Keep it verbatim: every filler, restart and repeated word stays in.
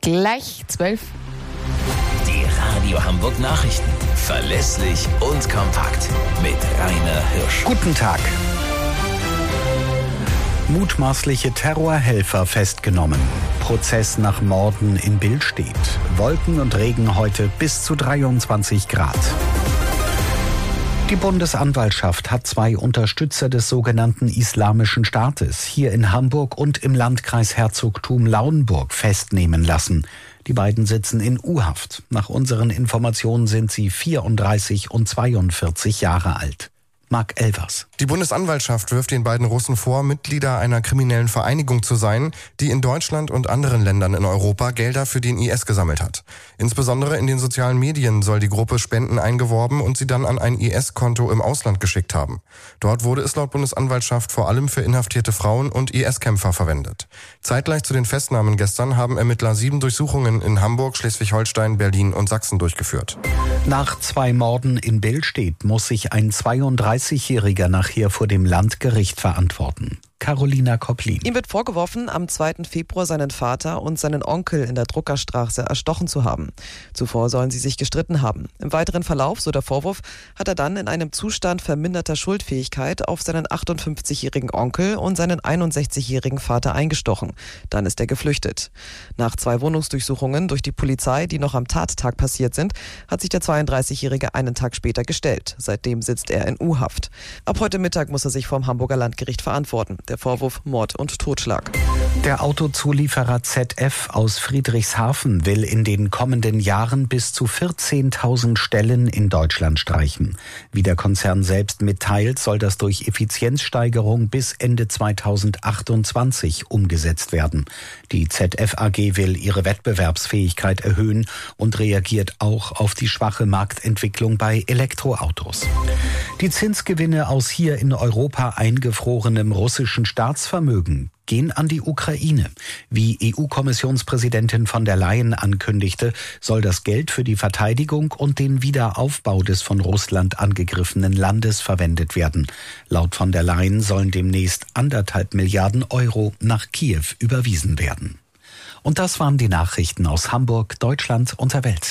gleich zwölf. Die Radio Hamburg Nachrichten. Verlässlich und kompakt. Mit Rainer Hirsch. Guten Tag. Mutmaßliche Terrorhelfer festgenommen. Prozess nach Morden in Billstedt. Wolken und Regen heute bis zu dreiundzwanzig Grad. Die Bundesanwaltschaft hat zwei Unterstützer des sogenannten Islamischen Staates hier in Hamburg und im Landkreis Herzogtum Lauenburg festnehmen lassen. Die beiden sitzen in U-Haft. Nach unseren Informationen sind sie vierunddreißig und zweiundvierzig Jahre alt. Marc Elvers. Die Bundesanwaltschaft wirft den beiden Russen vor, Mitglieder einer kriminellen Vereinigung zu sein, die in Deutschland und anderen Ländern in Europa Gelder für den I S gesammelt hat. Insbesondere in den sozialen Medien soll die Gruppe Spenden eingeworben und sie dann an ein I S-Konto im Ausland geschickt haben. Dort wurde es laut Bundesanwaltschaft vor allem für inhaftierte Frauen und I S-Kämpfer verwendet. Zeitgleich zu den Festnahmen gestern haben Ermittler sieben Durchsuchungen in Hamburg, Schleswig-Holstein, Berlin und Sachsen durchgeführt. Nach zwei Morden in Billstedt muss sich ein zweiunddreißigjähriger nachher vor dem Landgericht verantworten. Carolina Kopplin. Ihm wird vorgeworfen, am zweiten Februar seinen Vater und seinen Onkel in der Druckerstraße erstochen zu haben. Zuvor sollen sie sich gestritten haben. Im weiteren Verlauf, so der Vorwurf, hat er dann in einem Zustand verminderter Schuldfähigkeit auf seinen achtundfünfzigjährigen Onkel und seinen einundsechzigjährigen Vater eingestochen. Dann ist er geflüchtet. Nach zwei Wohnungsdurchsuchungen durch die Polizei, die noch am Tattag passiert sind, hat sich der zweiunddreißigjährige einen Tag später gestellt. Seitdem sitzt er in U-Haft. Ab heute Mittag muss er sich vom Hamburger Landgericht verantworten. Der Vorwurf Mord und Totschlag. Der Autozulieferer Z F aus Friedrichshafen will in den kommenden Jahren bis zu vierzehntausend Stellen in Deutschland streichen. Wie der Konzern selbst mitteilt, soll das durch Effizienzsteigerung bis Ende zweitausendachtundzwanzig umgesetzt werden. Die Z F A G will ihre Wettbewerbsfähigkeit erhöhen und reagiert auch auf die schwache Marktentwicklung bei Elektroautos. Die Zinsgewinne aus hier in Europa eingefrorenem russischen Staatsvermögen gehen an die Ukraine. Wie E U-Kommissionspräsidentin von der Leyen ankündigte, soll das Geld für die Verteidigung und den Wiederaufbau des von Russland angegriffenen Landes verwendet werden. Laut von der Leyen sollen demnächst anderthalb Milliarden Euro nach Kiew überwiesen werden. Und das waren die Nachrichten aus Hamburg, Deutschland und der Welt.